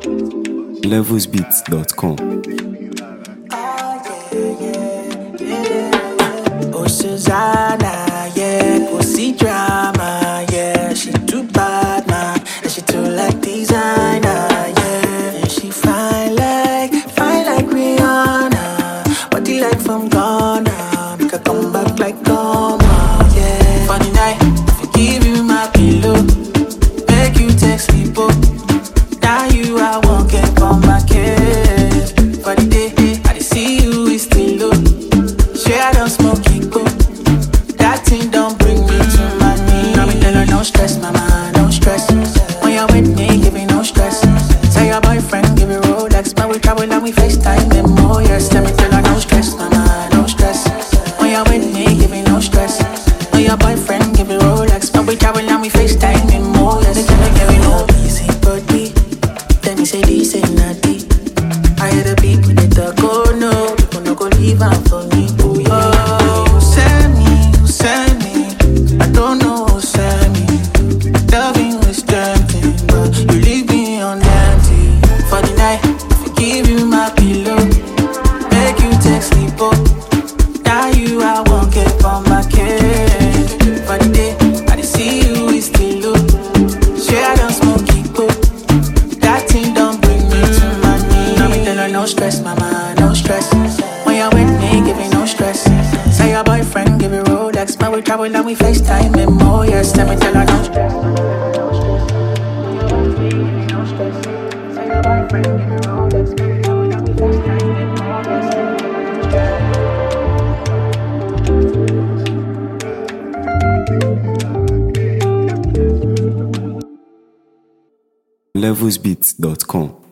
levelsbeats.com. Oh, Susanna, yeah, go see drama, yeah. She too bad, man, and she too like designer, yeah. And she fine like Rihanna, body like from Ghana, make her come back like Goma, yeah. Funny night, if I give you my pillow, make you take sleep, oh. Now you I won't get on my case. For the day, I dey see you is still low. Sure I don't smoke it, go. That thing don't bring me to my knees. Now me tell her no stress, mama, no stress. When you're with me, give me no stress. Tell your boyfriend, give me Rolex. But we travel and we FaceTime them more, yes. Let me tell her no stress, mama, no stress. When you're with me, give me no stress. When your boyfriend, give me Rolex. But we travel and we FaceTime them more, yes. They give me no easy body. Then he say this ain't nothing. I hear the beat with the go no. People no go leave out for me. Oh yeah. You send me. I don't know who send me. Loving was tempting, but you leave me on empty. For the night, if I give you my pillow, make you take sleep, oh. Now you I won't get on my case. For the day, I dey see you is still low. Sure I don't smoke it, oh. That thing don't bring me to my knees. Now me tell her no stress, mama, no stress. When you're with me, give me no stress. Say your boyfriend, give me Rolex. But we travel and we FaceTime him more, yes. Let me tell her no stress. No stress. Say your boyfriend, give me Rolex. But we travel and we FaceTime him more, yes. levelsbeats.com.